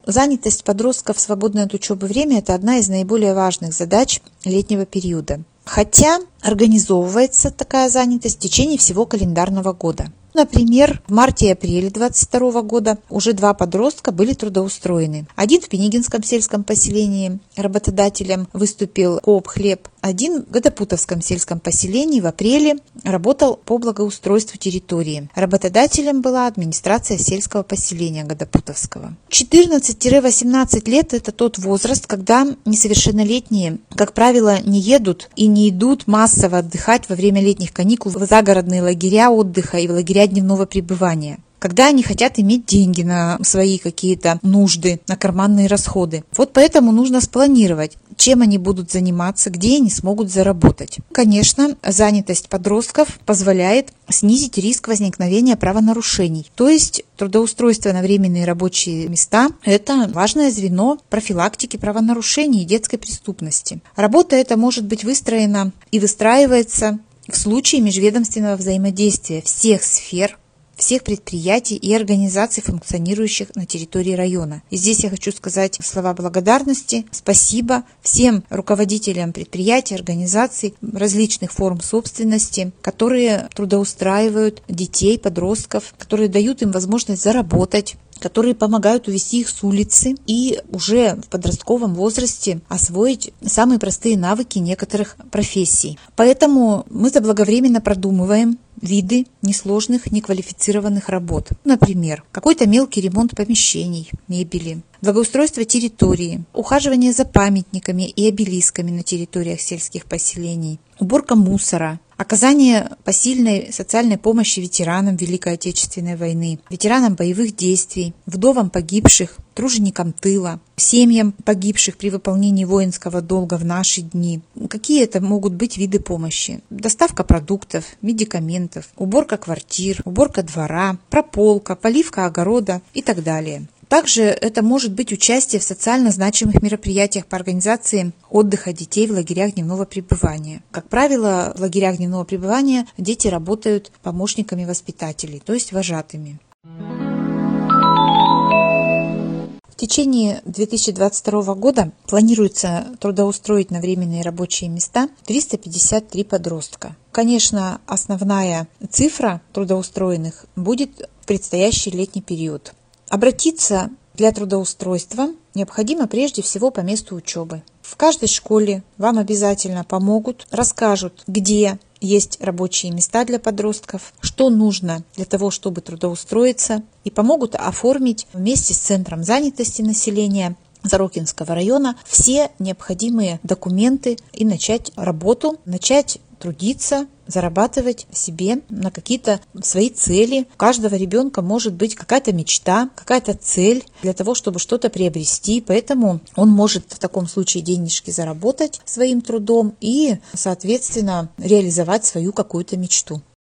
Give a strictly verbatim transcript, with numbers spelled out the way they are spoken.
Занятость подростков в свободное от учебы время – это одна из наиболее важных задач летнего периода. Хотя организовывается такая занятость в течение всего календарного года. Например, в марте и апреле две тысячи двадцать второго года уже два подростка были трудоустроены. Один в Пенигинском сельском поселении работодателем выступил КООП «Хлеб», один в Гадопутовском сельском поселении в апреле работал по благоустройству территории. Работодателем была администрация сельского поселения Гадопутовского. четырнадцать-восемнадцать лет – это тот возраст, когда несовершеннолетние, как правило, не едут и не идут массово отдыхать во время летних каникул в загородные лагеря отдыха и в лагеря дневного пребывания, когда они хотят иметь деньги на свои какие-то нужды, на карманные расходы. Вот поэтому нужно спланировать, чем они будут заниматься, где они смогут заработать. Конечно, занятость подростков позволяет снизить риск возникновения правонарушений. То есть трудоустройство на временные рабочие места – это важное звено профилактики правонарушений и детской преступности. Работа эта может быть выстроена и выстраивается в случае межведомственного взаимодействия всех сфер, всех предприятий и организаций, функционирующих на территории района. И здесь я хочу сказать слова благодарности, спасибо всем руководителям предприятий, организаций, различных форм собственности, которые трудоустраивают детей, подростков, которые дают им возможность заработать, которые помогают увести их с улицы и уже в подростковом возрасте освоить самые простые навыки некоторых профессий. Поэтому мы заблаговременно продумываем виды несложных, неквалифицированных работ. Например, какой-то мелкий ремонт помещений, мебели, благоустройство территории, ухаживание за памятниками и обелисками на территориях сельских поселений, уборка мусора, оказание посильной социальной помощи ветеранам Великой Отечественной войны, ветеранам боевых действий, вдовам погибших, труженикам тыла, семьям погибших при выполнении воинского долга в наши дни. Какие это могут быть виды помощи? Доставка продуктов, медикаментов, уборка квартир, уборка двора, прополка, поливка огорода и так далее. Также это может быть участие в социально значимых мероприятиях по организации отдыха детей в лагерях дневного пребывания. Как правило, в лагерях дневного пребывания дети работают помощниками воспитателей, то есть вожатыми. В течение две тысячи двадцать второго года планируется трудоустроить на временные рабочие места триста пятьдесят три подростка. Конечно, основная цифра трудоустроенных будет в предстоящий летний период. Обратиться для трудоустройства необходимо прежде всего по месту учебы. В каждой школе вам обязательно помогут, расскажут, где есть рабочие места для подростков, что нужно для того, чтобы трудоустроиться, и помогут оформить вместе с Центром занятости населения Зарокинского района все необходимые документы и начать работу, начать трудиться, зарабатывать себе на какие-то свои цели. У каждого ребенка может быть какая-то мечта, какая-то цель для того, чтобы что-то приобрести, поэтому он может в таком случае денежки заработать своим трудом и, соответственно, реализовать свою какую-то мечту.